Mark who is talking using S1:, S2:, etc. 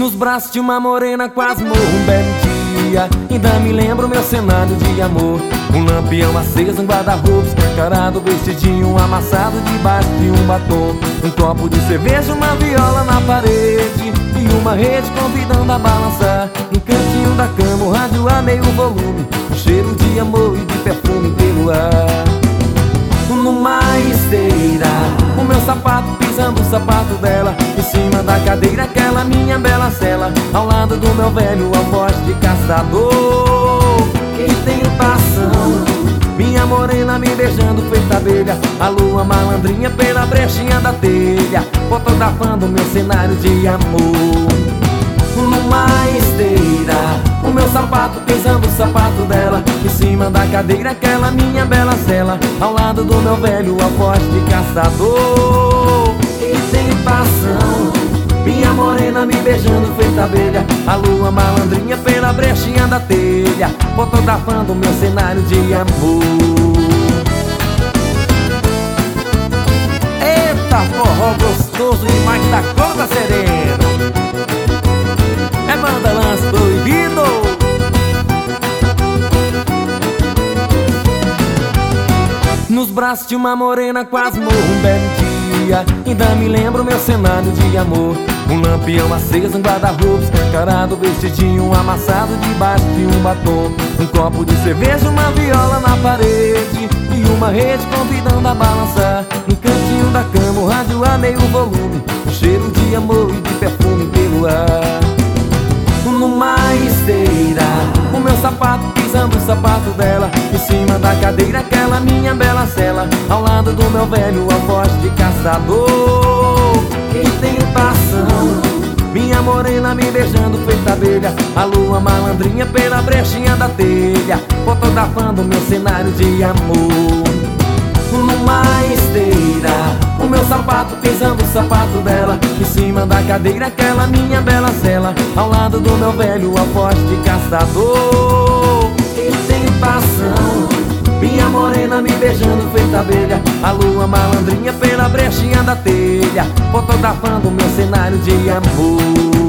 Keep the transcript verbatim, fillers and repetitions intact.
S1: Nos braços de uma morena quase morro um belo dia. Ainda me lembro meu cenário de amor. Um lampião aceso, um guarda-roupa escancarado, vestidinho amassado debaixo de um batom. Um copo de cerveja, uma viola na parede e uma rede convidando a balançar. No cantinho da cama, o rádio a meio volume, um cheiro de amor e de perfume pelo ar. Numa esteira, o meu sapato pisando o sapato dela, em cima da cadeira aquela minha bela cela, ao lado do meu velho alforje de caçador. Que tentação, minha morena me beijando feita abelha, a lua malandrinha pela brechinha da telha, fotografando meu cenário de amor. Numa esteira, o meu sapato pisando o sapato dela, em cima da cadeira aquela minha bela cela, ao lado do meu velho alforje de caçador. Que tentação, minha morena me beijando feita abelha, a lua malandrinha pela brechinha da telha, fotografando meu cenário de amor.
S2: Eita, forró gostoso demais da conta, sereno. É banda lance proibido.
S1: Nos braços de uma morena quase morro um belo dia. Ainda me lembro meu cenário de amor. Um lampião aceso, um guarda-roupa escancarado, vestidinho amassado debaixo de um batom. Um copo de cerveja, uma viola na parede e uma rede convidando a balançar. No cantinho da cama, o rádio a meio volume, um cheiro de amor e de perfume pelo ar. Numa esteira, o meu sapato pisando o sapato dela, em cima da cadeira aquela minha bela cela, ao lado do meu velho alforje de caçador. Que tentação, minha morena me beijando feita abelha, a lua malandrinha pela brechinha da telha, fotografando meu cenário de amor. Numa esteira, o meu sapato pisando o sapato dela, em cima da cadeira aquela minha bela cela, ao lado do meu velho alforje de caçador. Que tentação, minha morena me beijando feita abelha, a lua malandrinha pela brechinha da telha, fotografando meu cenário de amor.